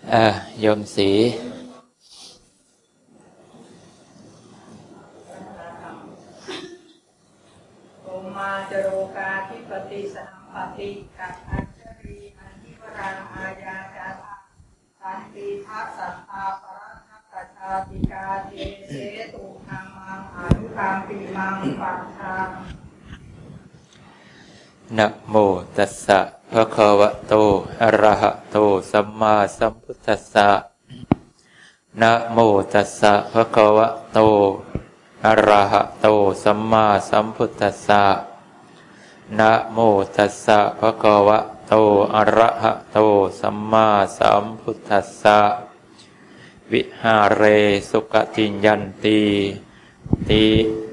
โยมศรีโอมาจโรกาธิปติสัมปติกัจฉัจรีอันทิวรังอาญาจาภาสันติทัสสัทธาปรัตถกัจฉาติกาเทเสตุธัมมังอนุคัมปิมังปัฏฐังนะโมตัสสะภะคะวะโตอะระหะโตสัมมาสัมพุทธัสสะนะโมตัสสะภะคะวะโตอะระหะโตสัมมาสัมพุทธัสสะนะโมตัสสะภะคะวะโตอะระหะโตสัมมาสัมพุทธัสสะวิหาเรสุขติยันติติ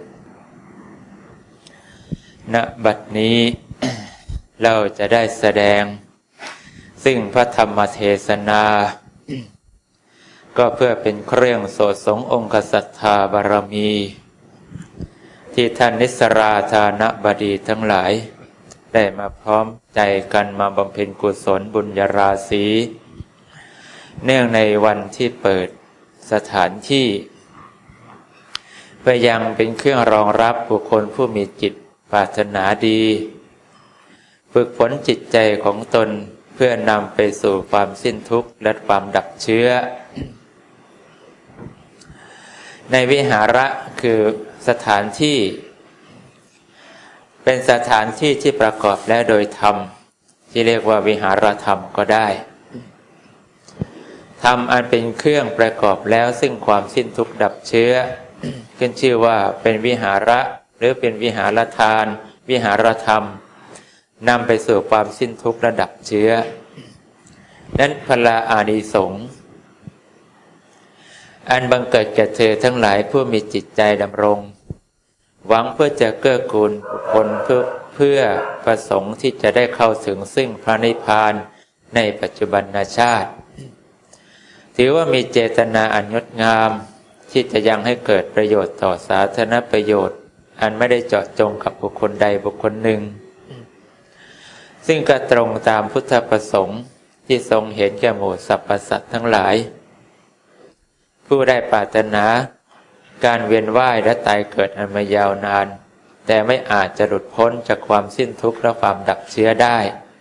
ณบัดนี้เราจะได้แสดงซึ่งพระธรรมเทศนาก็เพื่อเป็นเครื่องโสดสงองค์ศรัทธาบารมีที่ท่านนิสราธานบดีทั้งหลายได้มาพร้อมใจกันมาบำเพ็ญกุศลบุญญาราศีเนื่องในวันที่เปิดสถานที่เพื่อยังเป็นเครื่องรองรับบุคคลผู้มีจิตปรารถนาดีฝึกฝนจิตใจของตนเพื่อนำไปสู่ความสิ้นทุกข์และความดับเชื้อในวิหาระคือสถานที่เป็นสถานที่ที่ประกอบแล้วโดยธรรมที่เรียกว่าวิหารธรรมก็ได้ธรรมอันเป็นเครื่องประกอบแล้วซึ่งความสิ้นทุกข์ดับเชื้อขึ้นชื่อว่าเป็นวิหาระหรือเป็นวิหารทานวิหารธรรมนำไปสู่ความสิ้นทุกข์และดับเชื้อนั้นพลาอานิสงส์อันบังเกิดแก่เธอทั้งหลายผู้มีจิตใจดำรงหวังเพื่อจะเกื้อกูลบุคคลเพื่อประสงค์ที่จะได้เข้าถึงซึ่งพระนิพพานในปัจจุบันชาติถือว่ามีเจตนาอันงดงามที่จะยังให้เกิดประโยชน์ต่อสาธารณประโยชน์อันไม่ได้เจาะจงกับบุคคลใดบุคคลหนึ่งซึ่งก็ตรงตามพุทธประสงค์ที่ทรงเห็นแก่หมู่สรรพสัตว์ทั้งหลายผู้ได้ปรารถนาการเวียนว่ายและตายเกิดอันมายาวนานแต่ไม่อาจจะหลุดพ้นจากความสิ้นทุกข์และความดับเชื้อได้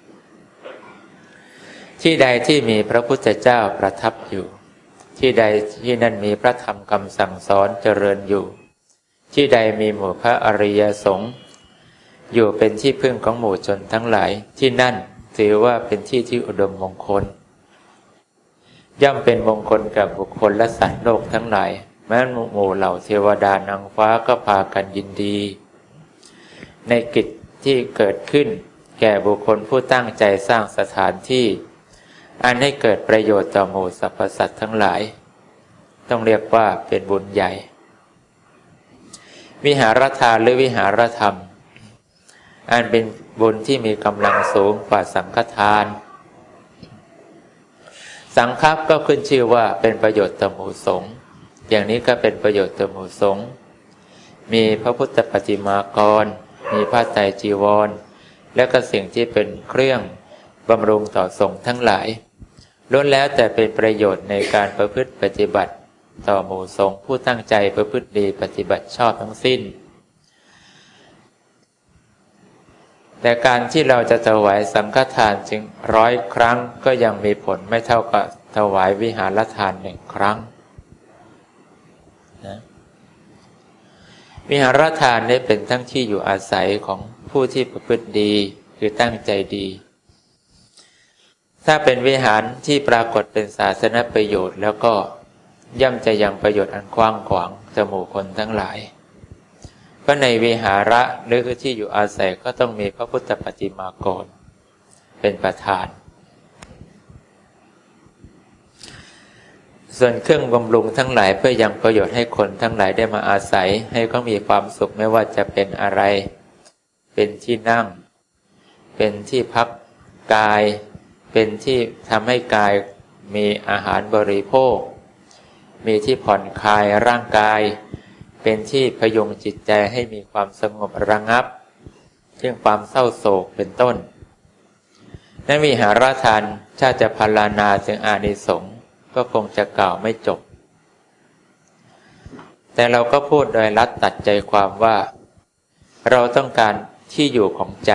ที่ใดที่มีพระพุทธเจ้าประทับอยู่ที่ใดที่นั่นมีพระธรรมคำสั่งสอนเจริญอยู่ที่ใดมีหมู่พระอริยสงฆ์อยู่เป็นที่พึ่งของหมู่ชนทั้งหลายที่นั่นถือว่าเป็นที่ที่อุดมมงคลย่อมเป็นมงคลกับบุคคลและสัตว์โลกทั้งหลายแม้หมู่เหล่าเทวดานางฟ้าก็พากันยินดีในกิจที่เกิดขึ้นแก่บุคคลผู้ตั้งใจสร้างสถานที่อันให้เกิดประโยชน์ต่อหมู่สรรพสัตว์ทั้งหลายต้องเรียกว่าเป็นบุญใหญ่วิหารทานหรือวิหารธรรมอันเป็นบุญที่มีกำลังสูงกว่าสังฆทานสังฆัปก็ขึ้นชื่อว่าเป็นประโยชน์ต่อหมู่สงฆ์อย่างนี้ก็เป็นประโยชน์ต่อหมู่สงฆ์มีพระพุทธปฏิมากรมีผ้าไตรจีวรและก็สิ่งที่เป็นเครื่องบำรุงต่อสงฆ์ทั้งหลายล้วนแล้วแต่เป็นประโยชน์ในการประพฤติปฏิบัติต่อหมู่สงฆ์ผู้ตั้งใจประพฤติดีปฏิบัติชอบทั้งสิ้นแต่การที่เราจะถวายสังฆทานจึง100 ครั้งก็ยังมีผลไม่เท่ากับถวายวิหารทาน1 ครั้งนะวิหารทานนี้เป็นทั้งที่อยู่อาศัยของผู้ที่ประพฤติดีคือตั้งใจดีถ้าเป็นวิหารที่ปรากฏเป็นศาสนประโยชน์แล้วก็ย่อมจะยังประโยชน์อันกว้างขวางต่อหมู่คนทั้งหลายเพราะในวิหาระหรือที่อยู่อาศัยก็ต้องมีพระพุทธปฏิมากรเป็นประธานส่วนเครื่องบำรุงทั้งหลายเพื่อยังประโยชน์ให้คนทั้งหลายได้มาอาศัยให้เขามีความสุขไม่ว่าจะเป็นอะไรเป็นที่นั่งเป็นที่พักกายเป็นที่ทำให้กายมีอาหารบริโภคมีที่ผ่อนคลายร่างกายเป็นที่พยุงจิตใจให้มีความสงบระงับเรื่องความเศร้าโศกเป็นต้นนั้นวิหารทานชาติจะพรรณนาถึงอานิสงส์ก็คงจะกล่าวไม่จบแต่เราก็พูดโดยรัดตัดใจความว่าเราต้องการที่อยู่ของใจ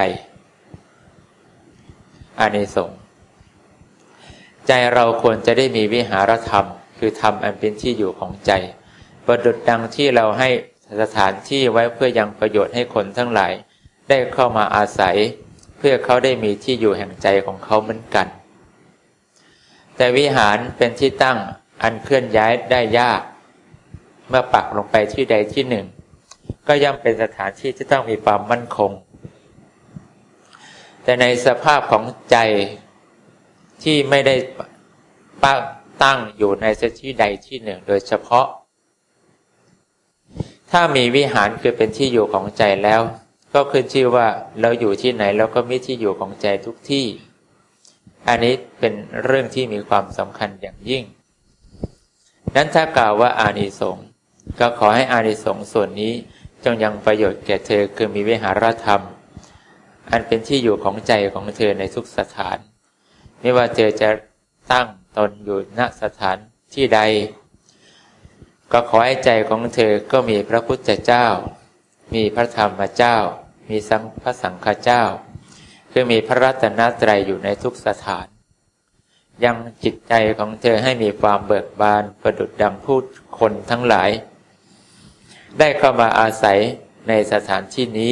อานิสงส์ใจเราควรจะได้มีวิหารธรรมคือธรรมอันเป็นที่อยู่ของใจประดุจดังที่เราให้สถานที่ไว้เพื่อยังประโยชน์ให้คนทั้งหลายได้เข้ามาอาศัยเพื่อเขาได้มีที่อยู่แห่งใจของเขาเหมือนกันแต่วิหารเป็นที่ตั้งอันเคลื่อนย้ายได้ยากเมื่อปักลงไปที่ใดที่หนึ่งก็ย่อมเป็นสถานที่ที่ต้องมีความมั่นคงแต่ในสภาพของใจที่ไม่ได้ตั้งอยู่ในสถานที่ใดที่หนึ่งโดยเฉพาะถ้ามีวิหารคือเป็นที่อยู่ของใจแล้วก็ขึ้นชื่อว่าเราอยู่ที่ไหนเราก็มีที่อยู่ของใจทุกที่อันนี้เป็นเรื่องที่มีความสำคัญอย่างยิ่งนั้นถ้ากล่าวว่าอานิสงส์ก็ขอให้อานิสงส์ส่วนนี้จงยังประโยชน์แก่เธอคือมีวิหารธรรมอันเป็นที่อยู่ของใจของเธอในทุกสถานไม่ว่าเธอจะตั้งตนอยู่ณสถานที่ใดก็ขอให้ใจของเธอก็มีพระพุทธเจ้ามีพระธรรมเจ้ามีพระสังฆเจ้าคือมีพระรัตนตรัยอยู่ในทุกสถานยังจิตใจของเธอให้มีความเบิกบานประดุจดังผู้คนทั้งหลายได้เข้ามาอาศัยในสถานที่นี้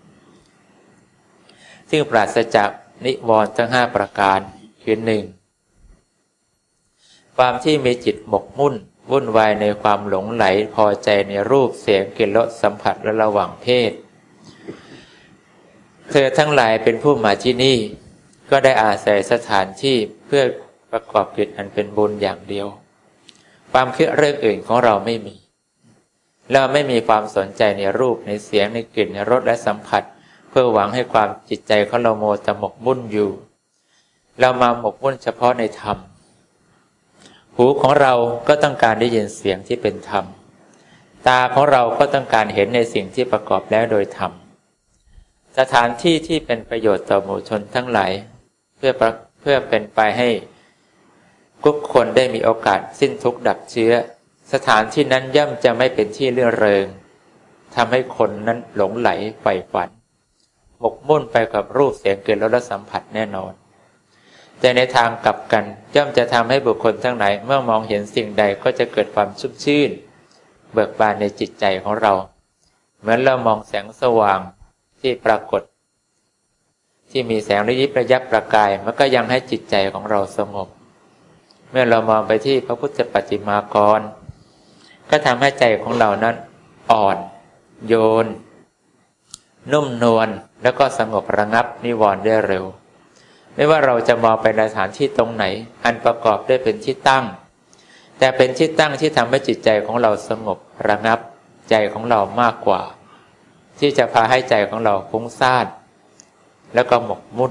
ซึ่งปราศจากนิวรณ์ทั้ง5ประการคือ 1. ความที่มีจิตหมกมุ่นวุ่นวายในความหลงไหลพอใจในรูปเสียงกลิ่นรสสัมผัสและระหว่างเพศเธอทั้งหลายเป็นผู้มาที่นี่ก็ได้อาศัยสถานที่เพื่อประกอบกิจอันเป็นบุญอย่างเดียวความคิดเรื่องอื่นของเราไม่มีเราไม่มีความสนใจในรูปในเสียงในกลิ่นในรสและสัมผัสเพื่อหวังให้ความจิตใจของเราโมแต่หมกมุ่นอยู่เรามาหมกมุ่นเฉพาะในธรรมหูของเราก็ต้องการได้ยินเสียงที่เป็นธรรมตาของเราก็ต้องการเห็นในสิ่งที่ประกอบแล้วโดยธรรมสถานที่ที่เป็นประโยชน์ต่อหมู่ชนทั้งหลายเพื่อเป็นไปให้ทุกคนได้มีโอกาสสิ้นทุกข์ดับเชื้อสถานที่นั้นย่อมจะไม่เป็นที่เรื่อเริงทำให้คนนั้นหลงไหลใฝ่ฝันหมกมุ่นไปกับรูปเสียงกลิ่นรสและสัมผัสแน่นอนแต่ในทางกลับกันย่อมจะทำให้บุคคลทั้งหลายเมื่อมองเห็นสิ่งใดก็จะเกิดความชุ่มชื่นเบิกบานในจิตใจของเราเหมือนเรามองแสงสว่างที่ปรากฏที่มีแสงระยิบระยับประกายมันก็ยังให้จิตใจของเราสงบเมื่อเรามองไปที่พระพุทธปฏิมากรก็ทำให้ใจของเรานั้นอ่อนโยนนุ่มนวลแล้วก็สงบระงับนิวรณ์ได้เร็วไม่ว่าเราจะมองไปในสถานที่ตรงไหนอันประกอบด้วยเป็นที่ตั้งแต่เป็นที่ตั้งที่ทำให้จิตใจของเราสงบระงับใจของเรามากกว่าที่จะพาให้ใจของเราฟุ้งซ่านแล้วก็หมกมุ่น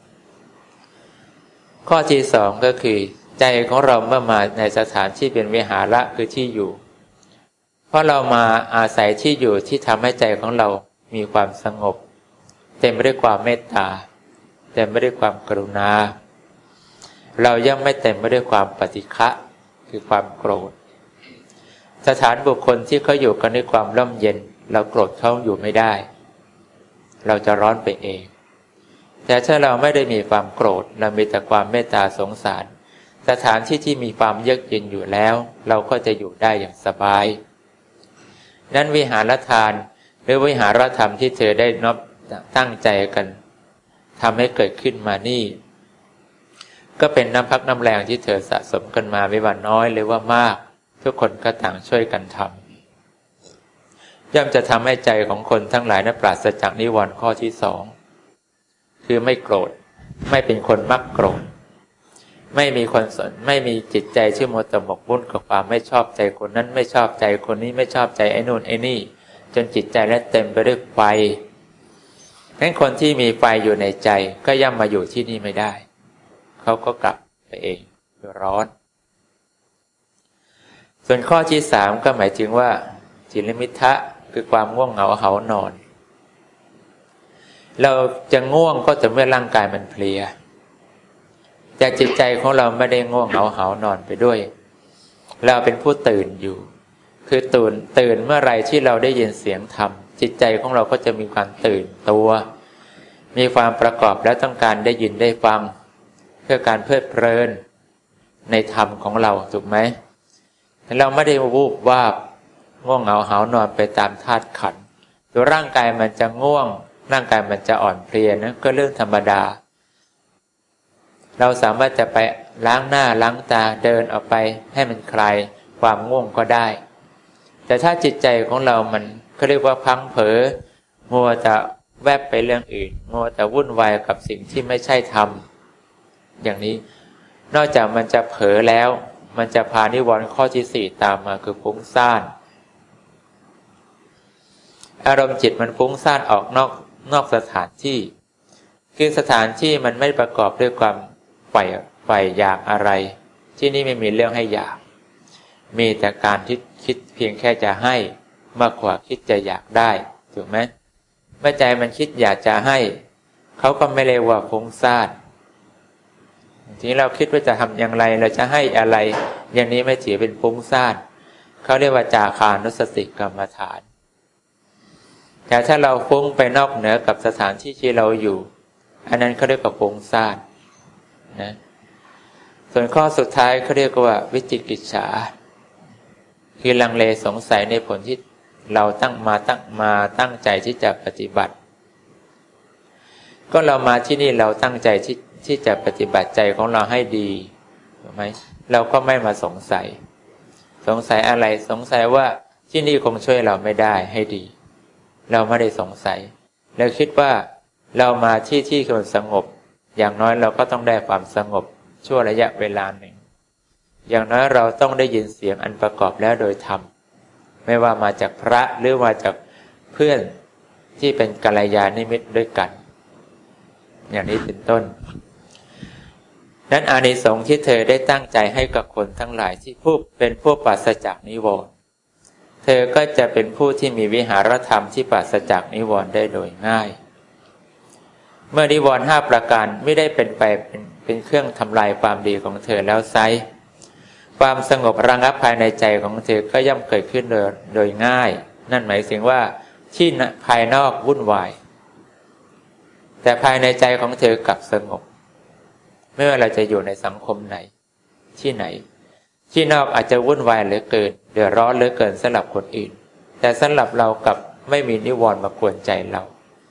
ข้อที่2ก็คือใจของเราเมื่อมาในสถานที่เป็นวิหาระคือที่อยู่เพราะเรามาอาศัยที่อยู่ที่ทำให้ใจของเรามีความสงบเต็มไปด้วยความเมตตาเต็มไปด้วยความกรุณาเรายังไม่เต็มไปด้วยความปฏิฆะคือความโกรธสถานบุคคลที่เขาอยู่กันด้วยความร่มเย็นเราโกรธเขาอยู่ไม่ได้เราจะร้อนไปเองแต่ถ้าเราไม่ได้มีความโกรธเรามีแต่ความเมตตาสงสารสถานที่ที่มีความเยือกเย็นอยู่แล้วเราก็จะอยู่ได้อย่างสบายนั้นวิหารทานหรือวิหารธรรมที่เธอได้นับตั้งใจกันทำให้เกิดขึ้นมานี่ก็เป็นน้ำพักน้ำแรงที่เธอสะสมกันมาไม่ว่าน้อยหรือว่ามากทุกคนก็ต่างช่วยกันทำย่อมจะทำให้ใจของคนทั้งหลายนั้นปราศจากนิวรณ์ข้อที่2คือไม่โกรธไม่เป็นคนมักโกรธไม่มีคนสนไม่มีจิตใจที่มัวแต่หมกมุ่นกับความไม่ชอบใจคนนั้นไม่ชอบใจคนนี้ไม่ชอบใจไอ้นู่นไอ้นี่จนจิตใจนั้นเต็มไปด้วยไฟงั้นคนที่มีไฟอยู่ในใจก็ย่อมมาอยู่ที่นี่ไม่ได้เขาก็กลับไปเองร้อนส่วนข้อที่3ก็หมายถึงว่าจิลมิทะคือความง่วงเหงาเหานอนเราจะง่วงก็จะเมื่อร่างกายมันเพลียแต่จิตใจของเราไม่ได้ง่วงเหงาหานอนไปด้วยเราเป็นผู้ตื่นอยู่คือตื่นเมื่อไรที่เราได้ยินเสียงธรรมจิตใจของเราก็จะมีความตื่นตัวมีความประกอบและต้องการได้ยินได้ฟังเพื่อการเพลิดเพลินในธรรมของเราถูกไหมเราไม่ได้วูบวาบง่วงเหงาหานอนไปตามธาตุขันธ์ตัวร่างกายมันจะง่วงร่างกายมันจะอ่อนเพลียนะก็เรื่องธรรมดาเราสามารถจะไปล้างหน้าล้างตาเดินออกไปให้มันคลายความง่วงก็ได้แต่ถ้าจิตใจของเรามันเขาเรียกว่าพังเผลอมัวแต่แวบไปเรื่องอื่นมัวแต่วุ่นวายกับสิ่งที่ไม่ใช่ธรรมอย่างนี้นอกจากมันจะเผลอแล้วมันจะพานิวรณ์ข้อที่4ตามมาคือฟุ้งซ่านอารมณ์จิตมันฟุ้งซ่านออกนอกสถานที่คือสถานที่มันไม่ประกอบด้วยความใฝ่อยากอะไรที่นี่ไม่มีเรื่องให้อยากมีแต่การที่คิดเพียงแค่จะให้มากกว่าคิดจะอยากได้ถูกไหมเมื่อใจมันคิดอยากจะให้เขาก็ไม่เรียกว่าฟุ้งซ่านทีนี้เราคิดว่าจะทำอย่างไรเราจะให้อะไรอย่างนี้ไม่ถือเป็นฟุ้งซ่านเขาเรียกว่าจาคานุสติกรรมฐานแต่ถ้าเราฟุ้งไปนอกเหนือกับสถานที่ที่เราอยู่อันนั้นเขาเรียกว่าฟุ้งซ่านนะส่วนข้อสุดท้ายเขาเรียกว่าวิจิกิจฉาคือลังเลสงสัยในผลที่เราตั้งใจที่จะปฏิบัติก็เรามาที่นี่เราตั้งใจที่จะปฏิบัติใจของเราให้ดีถูกไหมเราก็ไม่มาสงสัยอะไรสงสัยว่าที่นี่คงช่วยเราไม่ได้ให้ดีเราไม่ได้สงสัยเราคิดว่าเรามาที่มันสงบอย่างน้อยเราก็ต้องได้ความสงบชั่วระยะเวลาหนึ่งอย่างน้อยเราต้องได้ยินเสียงอันประกอบแล้วโดยธรรมไม่ว่ามาจากพระหรือมาจากเพื่อนที่เป็นกัลยาณมิตรด้วยกันอย่างนี้เป็นต้นนั้นอานิสงส์ที่เธอได้ตั้งใจให้กับคนทั้งหลายที่เป็นผู้ปราศจากนิวรณ์เธอก็จะเป็นผู้ที่มีวิหารธรรมที่ปราศจากนิวรณ์ได้โดยง่ายเมื่อนิวรณ์5ประการไม่ได้เป็นเครื่องทำลายความดีของเธอแล้วไซร้ความสงบระงับภายในใจของเธอก็ย่อมเกิดขึ้นโดยง่ายนั่นหมายถึงว่าที่ภายนอกวุ่นวายแต่ภายในใจของเธอกลับสงบไม่ว่าเราจะอยู่ในสังคมไหนที่ไหนที่นอกอาจจะวุ่นวายเหลือเกินเดือดร้อนเหลือเกินสำหรับคนอื่นแต่สำหรับเรากลับไม่มีนิวรณ์มากวนใจเรา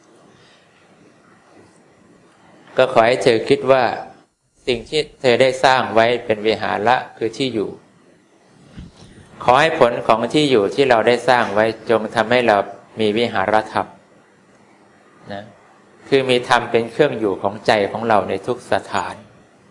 ก็ขอให้เธอคิดว่าสิ่งที่เธอได้สร้างไว้เป็นวิหาระคือที่อยู่ขอให้ผลของที่อยู่ที่เราได้สร้างไว้จงทำให้เรามีวิหารธรรมนะคือมีธรรมเป็นเครื่องอยู่ของใจของเราในทุกสถาน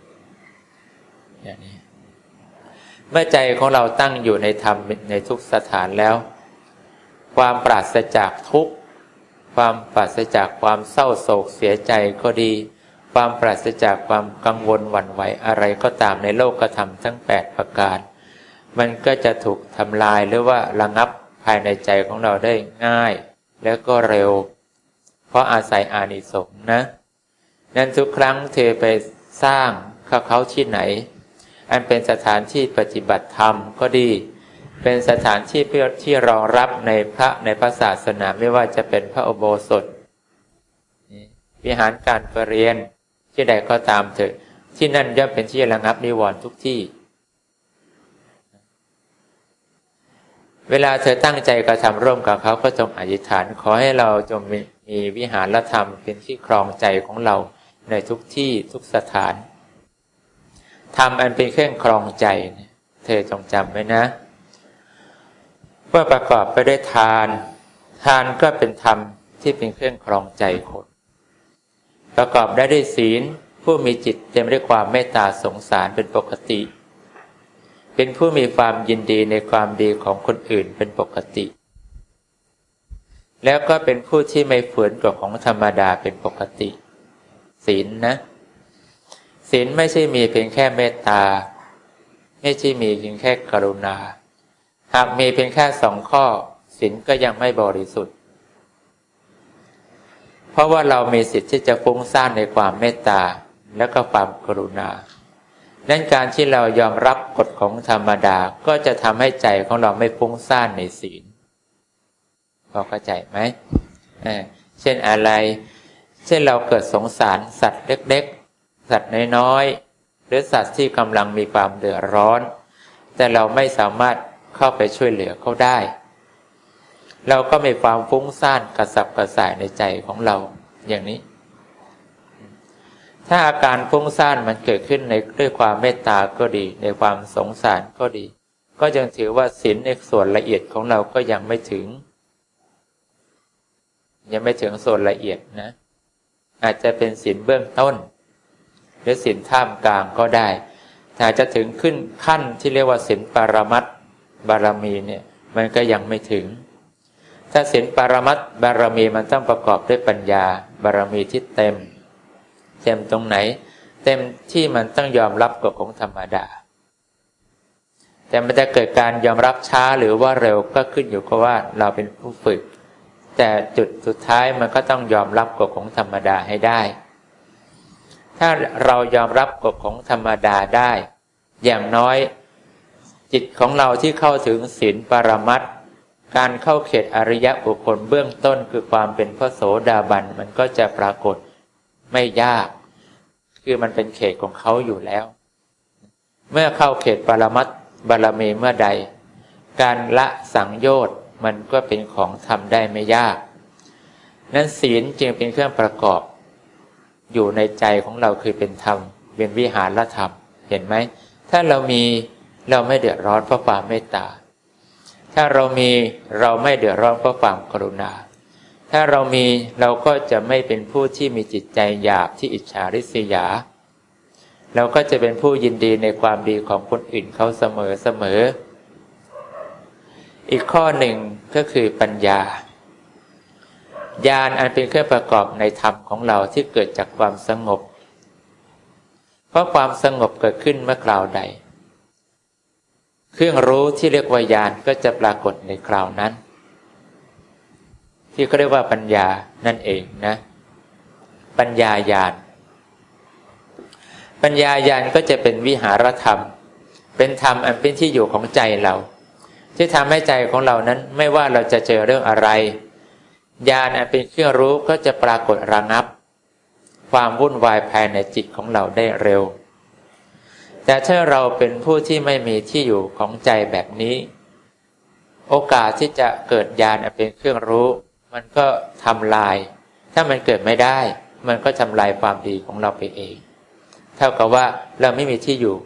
อย่างนี้เมื่อใจของเราตั้งอยู่ในธรรมในทุกสถานแล้วความปราศจากทุกข์ความปราศจากความเศร้าโศกเสียใจก็ดีความปราศจากความกังวลหวั่นไหวอะไรก็ตามในโลกธรรมทั้ง8ประการมันก็จะถูกทำลายหรือว่าระงับภายในใจของเราได้ง่ายแล้วก็เร็วเพราะอาศัยอานิสงส์นะนั้นทุกครั้งเธอไปสร้างเขาที่ไหนอันเป็นสถานที่ปฏิบัติธรรมก็ดีเป็นสถานที่เพื่อที่รองรับในพระศาสนาไม่ว่าจะเป็นพระอุโบสถวิหารการประเรียนที่ใดก็ตามเถอะที่นั่นย่อมเป็นที่ระงับนิวรณ์ทุกที่เวลาเธอตั้งใจกระทำร่วมกับเขาก็จงอธิษฐานขอให้เราจงมีวิหารธรรมเป็นที่ครองใจของเราในทุกที่ทุกสถานธรรมอันเป็นเครื่องครองใจเธอจงจำไว้นะว่าประกอบไปด้วยทานก็เป็นธรรมที่เป็นเครื่องครองใจคนประกอบได้ด้วยศีลผู้มีจิตเต็มด้วยความเมตตาสงสารเป็นปกติเป็นผู้มีความยินดีในความดีของคนอื่นเป็นปกติแล้วก็เป็นผู้ที่ไม่ฝืนกฎของธรรมดาเป็นปกติศีลนะศีลไม่ใช่มีเพียงแค่เมตตาไม่ใช่มีเพียงแค่กรุณาหากมีเพียงแค่2ข้อศีลก็ยังไม่บริสุทธิ์เพราะว่าเรามีสิทธิ์ที่จะฟุ้งซ่านในความเมตตาและก็ความกรุณานั้นการที่เรายอมรับกฎของธรรมดาก็จะทำให้ใจของเราไม่ฟุ้งซ่านในศีลพอเข้าใจไหมเช่นอะไรเช่นเราเกิดสงสารสัตว์เล็กๆสัตว์น้อยๆหรือสัตว์ที่กำลังมีความเดือดร้อนแต่เราไม่สามารถเข้าไปช่วยเหลือเขาได้เราก็มีความฟุ้งซ่านกระสับกระส่ายในใจของเราอย่างนี้ถ้าอาการฟุ้งซ่านมันเกิดขึ้นด้วยความเมตตาก็ดีในความสงสารก็ดีก็ยังถือว่าศีลในส่วนละเอียดของเราก็ยังไม่ถึงส่วนละเอียดนะอาจจะเป็นศีลเบื้องต้นหรือศีลท่ามกลางก็ได้ถ้าจะถึงขึ้นขั้นที่เรียกว่าศีลปรมัตถ์บารมีเนี่ยมันก็ยังไม่ถึงถ้าศีลปรมัตถ์บารมีมันต้องประกอบด้วยปัญญาบารมีที่เต็มตรงไหนเต็มที่มันต้องยอมรับกฎของธรรมดาแต่มันจะเกิดการยอมรับช้าหรือว่าเร็วก็ขึ้นอยู่กับว่าเราเป็นผู้ฝึกแต่จุดสุดท้ายมันก็ต้องยอมรับกฎของธรรมดาให้ได้ถ้าเรายอมรับกฎของธรรมดาได้อย่างน้อยจิตของเราที่เข้าถึงศีลปรมัตถ์การเข้าเขตอริยบุคคลเบื้องต้นคือความเป็นพระโสดาบันมันก็จะปรากฏไม่ยากคือมันเป็นเขตของเขาอยู่แล้วเมื่อเข้าเขตปรมัตถ์บารมีเมื่อใดการละสังโยชน์มันก็เป็นของทำได้ไม่ยากนั้นศีลจึงเป็นเครื่องประกอบอยู่ในใจของเราคือเป็นธรรมเป็นวิหารธรรมเห็นไหมถ้าเรามีเราไม่เดือดร้อนเพราะความเมตตาถ้าเรามีเราไม่เดือดร้อนเพราะความกรุณาถ้าเรามีเราก็จะไม่เป็นผู้ที่มีจิตใจหยาบที่อิจฉาริษยาเราก็จะเป็นผู้ยินดีในความดีของคนอื่นเขาเสมออีกข้อหนึ่งก็คือปัญญาญาณอันเป็นเครื่องประกอบในธรรมของเราที่เกิดจากความสงบเพราะความสงบเกิดขึ้นเมื่อคราวใดเครื่องรู้ที่เรียกว่าญาณก็จะปรากฏในคราวนั้นที่เขาเรียกว่าปัญญานั่นเองนะปัญญาญาณก็จะเป็นวิหารธรรมเป็นธรรมอันเป็นที่อยู่ของใจเราที่ทำให้ใจของเรานั้นไม่ว่าเราจะเจอเรื่องอะไรญาณอันเป็นเครื่องรู้ก็จะปรากฏระงับความวุ่นวายภายในจิตของเราได้เร็วแต่ถ้าเราเป็นผู้ที่ไม่มีที่อยู่ของใจแบบนี้โอกาสที่จะเกิดญาณอันเป็นเครื่องรู้มันก็ทำลายถ้ามันเกิดไม่ได้มันก็ทำลายความดีของเราไปเองเท่ากับว่าเราไม่มีที่อยู่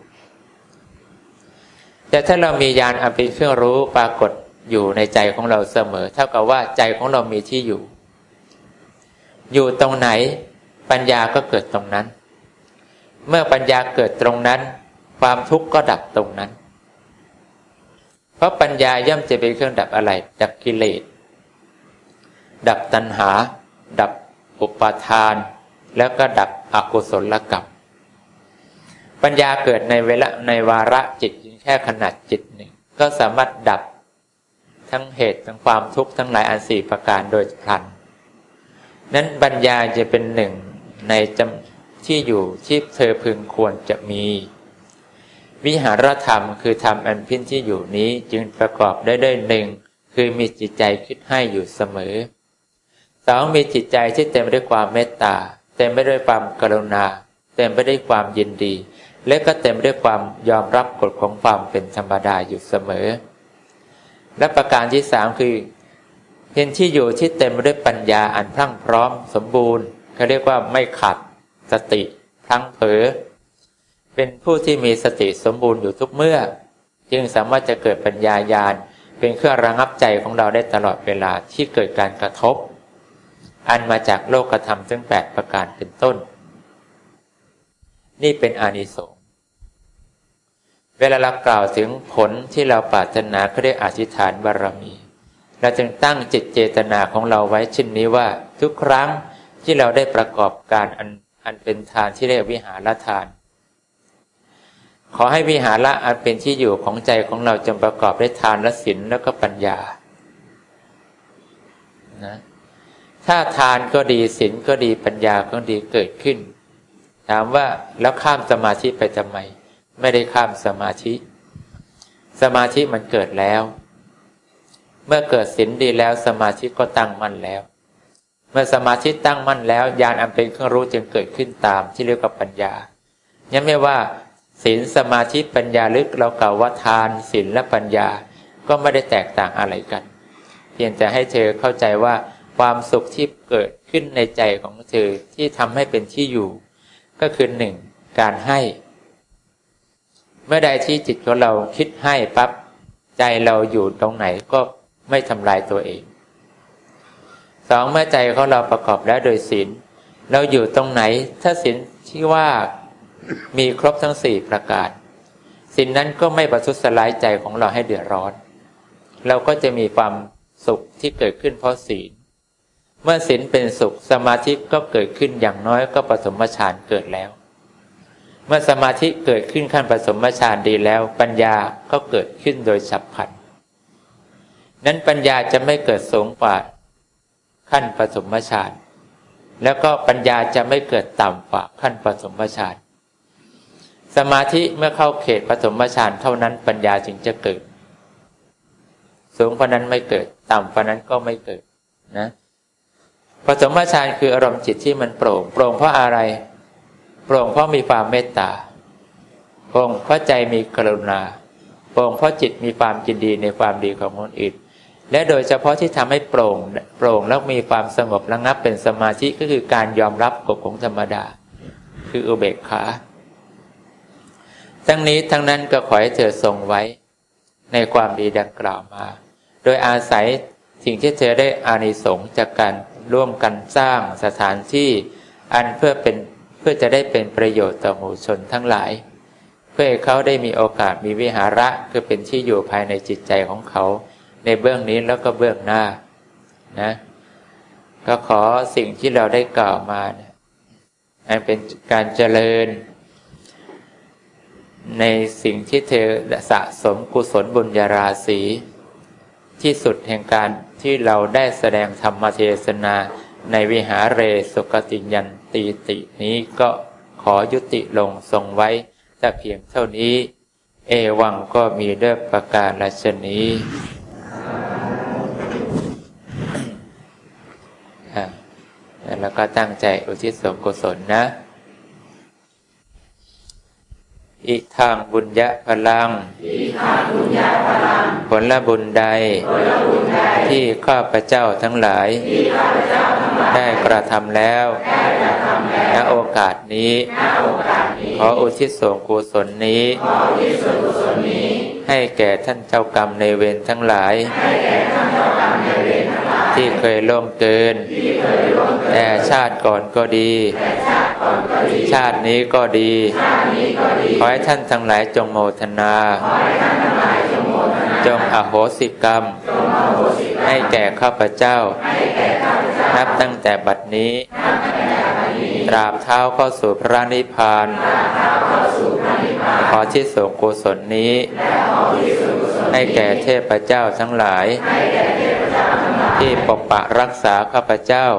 แต่ถ้าเรามีญาณอันเป็นเครื่องรู้ปรากฏอยู่ในใจของเราเสมอเท่ากับว่าใจของเรามีที่อยู่ตรงไหนปัญญาก็เกิดตรงนั้นเมื่อปัญญาเกิดตรงนั้นความทุกข์ก็ดับตรงนั้นเพราะปัญญาย่อมจะเป็นเครื่องดับอะไรดับกิเลสดับตัณหาดับอุปาทานแล้วก็ดับอกุศลกรรมปัญญาเกิดในวาระจิตแค่ขนาดจิตหนึ่งก็สามารถดับทั้งเหตุทั้งความทุกข์ทั้งหลายอัน4ประการโดยพลันนั้นปัญญาจะเป็นหนึ่งในที่อยู่ที่เธอพึงควรจะมีวิหารธรรมคือธรรมอันพินที่อยู่นี้จึงประกอบด้วยหนึ่งคือมีจิตใจคิดให้อยู่เสมอสองมีจิตใจที่เต็มไปด้วยความเมตตาเต็มไปด้วยความกรุณาเต็มไปด้วยความยินดีและก็เต็มไปด้วยความยอมรับกฎของความเป็นธรรมดาอยู่เสมอและประการที่สามคือเป็นที่อยู่ที่เต็มไปด้วยปัญญาอันพรั่งพร้อมสมบูรณ์เขาเรียกว่าไม่ขาดสติพลั้งเผลอเป็นผู้ที่มีสติสมบูรณ์อยู่ทุกเมื่อจึงสามารถจะเกิดปัญญาญาณเป็นเครื่องระงับใจของเราได้ตลอดเวลาที่เกิดการกระทบอันมาจากโลกธรรมทั้ง8ประการเป็นต้นนี่เป็นอานิสงส์เวลาเรากล่าวถึงผลที่เราปรารถนาเขาเรียกอธิษฐานบารมีเราจึงตั้งจิตเจตนาของเราไว้เช่นนี้ว่าทุกครั้งที่เราได้ประกอบการอันเป็นทานที่เรียกวิหารทานขอให้วิหาระอันเป็นที่อยู่ของใจของเราจงประกอบด้วยทานและศีลแล้วก็ปัญญานะถ้าทานก็ดีศีลก็ดีปัญญาก็ดีเกิดขึ้นถามว่าแล้วข้ามสมาธิไปทำไมไม่ได้ข้ามสมาธิสมาธิมันเกิดแล้วเมื่อเกิดศีลดีแล้วสมาธิก็ตั้งมั่นแล้วเมื่อสมาธิตั้งมั่นแล้วญาณอันเป็นเครื่องรู้จึงเกิดขึ้นตามที่เรียกว่าปัญญายังไม่ว่าศีลสมาธิปัญญาลึกเรากล่าวว่าทานศีลและปัญญาก็ไม่ได้แตกต่างอะไรกันเพียงแต่ให้เธอเข้าใจว่าความสุขที่เกิดขึ้นในใจของเธอที่ทำให้เป็นที่อยู่ก็คือหนึ่งการให้เมื่อใดที่จิตของเราคิดให้ปั๊บใจเราอยู่ตรงไหนก็ไม่ทำลายตัวเองสองเมื่อใจของเราประกอบแล้วโดยศีลเราอยู่ตรงไหนถ้าศีลที่ว่ามีครบทั้ง4ประการศีลนั้นก็ไม่ประทุษร้ายใจของเราให้เดือดร้อนเราก็จะมีความสุขที่เกิดขึ้นเพราะศีลเมื่อศีลเป็นสุขสมาธิก็เกิดขึ้นอย่างน้อยก็ปฐมฌานเกิดแล้วเมื่อสมาธิเกิดขึ้นขั้นปฐมฌานดีแล้วปัญญาก็เกิดขึ้นโดยฉับพลันนั้นปัญญาจะไม่เกิดสูงกว่าขั้นปฐมฌานแล้วก็ปัญญาจะไม่เกิดต่ำกว่าขั้นปฐมฌานสมาธิเมื่อเข้าเขตปฐมฌานเท่านั้นปัญญาจึงจะเกิดสูงกว่านั้นไม่เกิดต่ำกว่านั้นก็ไม่เกิดนะปฐมฌานคืออารมณ์จิตที่มันโปร่งเพราะอะไรโปร่งเพราะมีความเมตตาโปร่งเพราะใจมีกรุณาโปร่งเพราะจิตมีความยินดีในความดีของคนอื่นและโดยเฉพาะที่ทำให้โปร่งแล้วมีความสงบระงับเป็นสมาธิก็คือการยอมรับกฎของธรรมดาคืออุเบกขาทั้งนี้ทั้งนั้นก็ขอให้เธอทรงไว้ในความดีดังกล่าวมาโดยอาศัยสิ่งที่เธอได้อานิสงส์จากการร่วมกันสร้างสถานที่อันเพื่อจะได้เป็นประโยชน์ต่อหมู่ชนทั้งหลายเพื่อให้เขาได้มีโอกาสมีวิหาระคือเป็นที่อยู่ภายในจิตใจของเขาในเบื้องนี้แล้วก็เบื้องหน้านะก็ขอสิ่งที่เราได้กล่าวมาเนี่ยอันเป็นการเจริญในสิ่งที่เธอสะสมกุศลบุญญาราศีที่สุดแห่งการที่เราได้แสดงธรรมเทศนาในวิหาเรสุกติยันตีตินี้ก็ขอยุติลงทรงไว้แต่เพียงเท่านี้เอวังก็มีด้วยประการฉะนี้แล้วก็ตั้งใจอุทิศส่วนกุศลนะอิทังบุญญะพลังผลบุญใดที่ข้าพเจ้าทั้งหลายได้กระทำแล้วณโอกาสนี้ขออุทิศส่วนกุศลนี้ให้แก่ท่านเจ้ากรรมในเวรทั้งหลายที่เคยล่วงเกินแต่ชาติก่อนก็ดีชาตินี้ก็ดีขอให้ท่านทั้งหลายจงโมทนาจงอโหสิกรรมให้แก่ข้าพเจ้านับตั้งแต่บัดนี้ตราบเท้าเข้าสู่พระนิพพานขอที่ส่งกุศลนี้ให้แก่เทพเจ้าทั้งหลายที่ปกปักรักษาข้าพเจ้า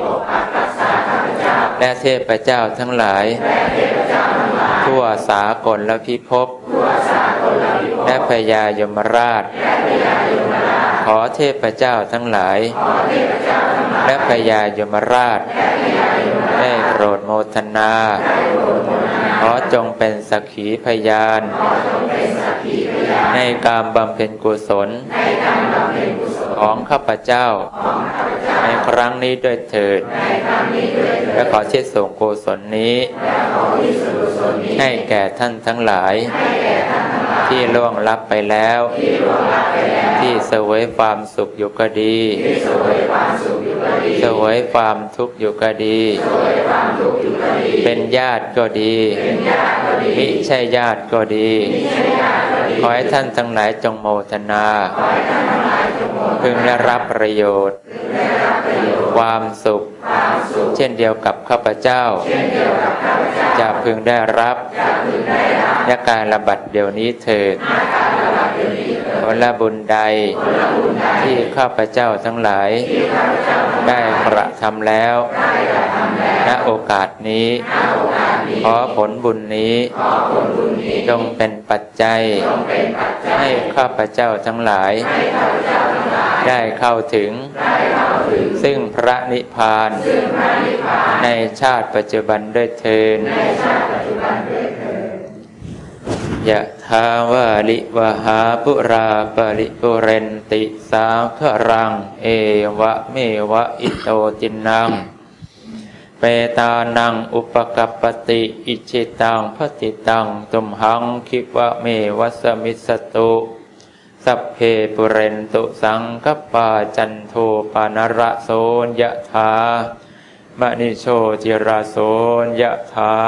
และเทพเจ้าทั้งหลายทั่วสากลและพิภพและพญายมราชขอเทพเจ้าทั้งหลายและพญายมราชได้โปรดโมทนาขอจงเป็นสักขีพยานในการบำเพ็ญกุศลของข้าพเจ้าในครั้งนี้ด้วยเถิดและขอเชิดส่งกุศลนี้ให้แก่ท่านทั้งหลายที่ล่วงลับไปแล้วที่เสวยความสุขอยู่ก็ดีเสวยความทุกข์อยู่ก็ดีเป็นญาติก็ดีมิใช่ญาติก็ดีขอให้ท่านทั้งหลายจงโมทนาพึงได้รับประโยชน์ความสุขเช่นเดียวกับข้าพเจ้าจะพึงได้รับยาการระบัดเดี๋ยวนี้เถิดผลบุญใดที่ข้าพเจ้าทั้งหลายได้กระทำแล้วณโอกาสนี้ขอผลบุญนี้จงเป็นปัจจัยให้ข้าพเจ้าทั้งหลายได้เข้าถึงซึ่งพระนิพพานในชาติปัจจุบันด้วยเถิดยะถาวาลิวหาปุราปริปุเรนติสาครังเอวะเมวะอิโตตินังเปตานังอุปกัปปติอิจิตังภติตังตุมหังคิวะเมวัสมิสตุสัพเพปุเรนตุสังคปาจันโทปานระโสยะถามณิโชติราโสยะถา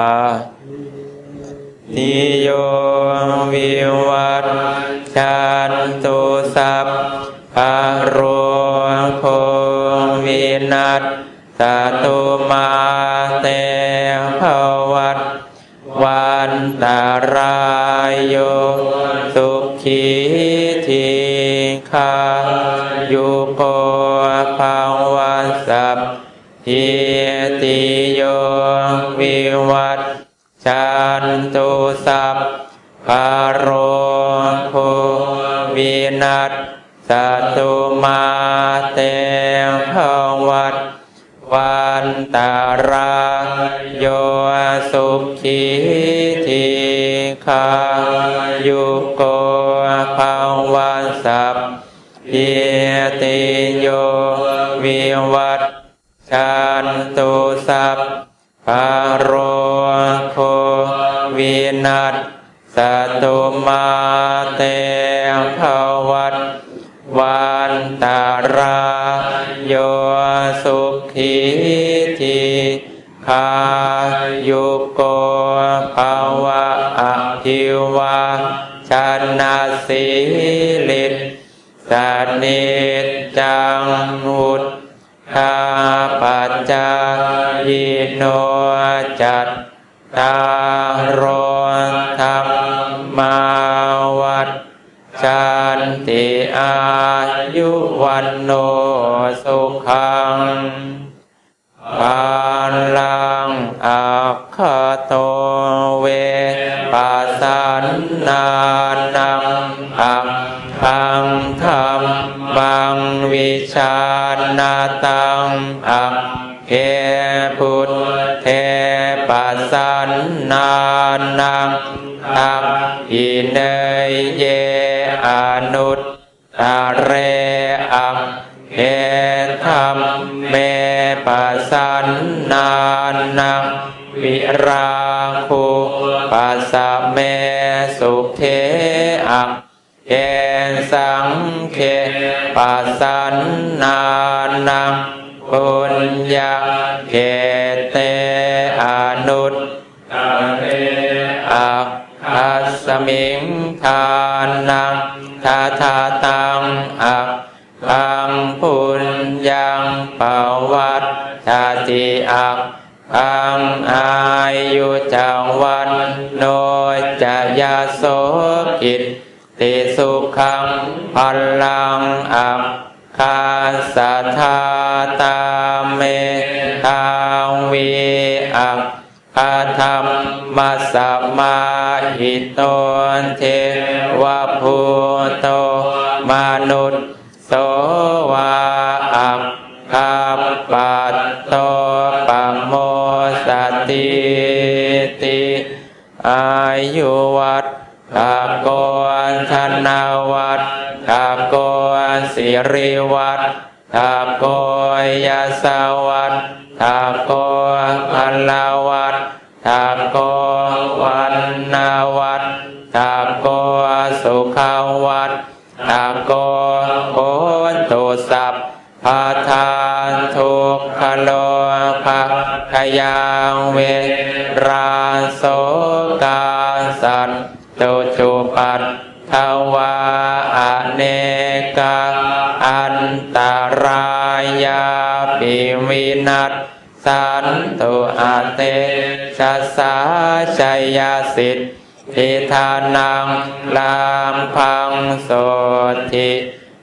นิโยวิวัตชันตุสัพพะโรโควินัสสตุมาเตภวัตวันตารายโยสุขีทีคายุโกภวัสสัพพิติโยวิวัตชันตุสัพพะโรโควินัสสตุมาเตภวัตวันตารายโยสุขีทีคายุโกภวัสสัพพิติโยวิวัตชันตุสัพพะโรโควินัสสตุมาเตภวัตวันตารายโยสุขีทีคายุโกภวะอภิวาชนะสีลิตสนิจจังวุฒาปัจจายโนจัตตารธรรมาวัฏชันติอายุวันโนสุขังภาลังอัคคโตเวปัสสันนานังอัคขังธรรมังวิชานาตังอัคเคพุทเทปัสสันนานังอัคอิเนยเยอนุตตะเรอัคเคธรรมเมปัสสันนานังวิราคุปัสสะเมสุเทอัคเกสังเคปัสสันนานังปุญญาเกเตอนุตตะเรอัคคัสสมิงทานังทาทาตังอัคขังปุญญังปวัตชาติอัคขังอายุจังวันโนจะยาโสกิตติสุขังพลังอัคคาสัทธาตาเมทาวีอัคคาธรรมสัมมาหิตโตเทวภูโตมนุษย์โสวาอัคคาปัตโตปโมสติติอายุวัตตะโกธนาวัตตะโกสิริวัตตะโกยสวัตตะโกพลาวัตตะโกวันนาวัตตะโกสุขาวัตตะโกโหตุสัพพะทานทุกขโลภะขยังเวราโสกาสัตตุจุปัตถวาอเนกาอันตรายาปิวินัสสันตุอาเตชัสสาชัยยสิทธิทานังลามพังโสติ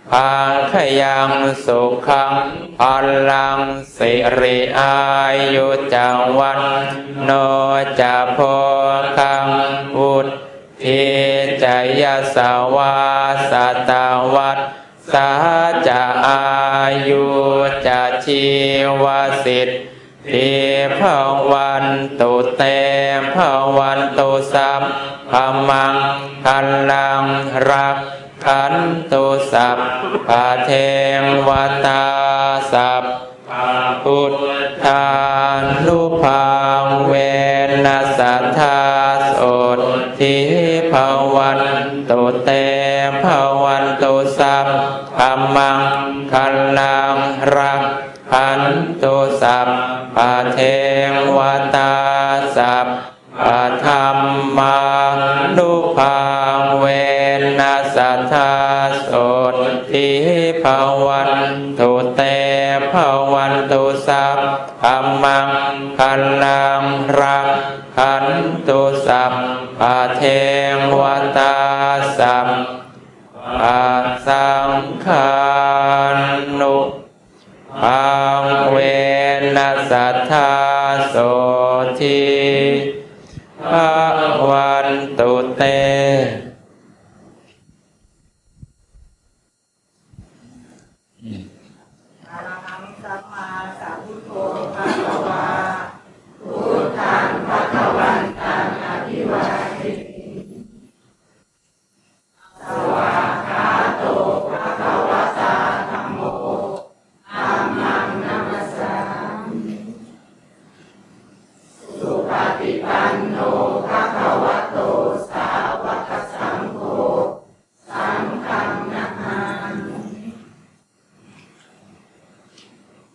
ภาคยังสุขังพลังสิริอายุจังวันโนจะโพคังอุทธิจยสวาสตวัตสาจะอายุจะชีวสิทธิภวันตุเตภวันตุสัพพมังคัลลังรักขันตุสัพพะเทวตาสัพพะพุทธานุภาเวนัสสัทธาโสทิภวันตุเตภวันตุสัพพมังคัลลังรักขันตุสัพพะเทวตาสัพพะธัมมานุภาเวนัสสัทธาโสทิภวันตุเตภวันตุสัพพมังคัลลังรักขันตุสัพพะเทวตาสัพพะสังฆานุภาเวนัสสัทธาโสทิภ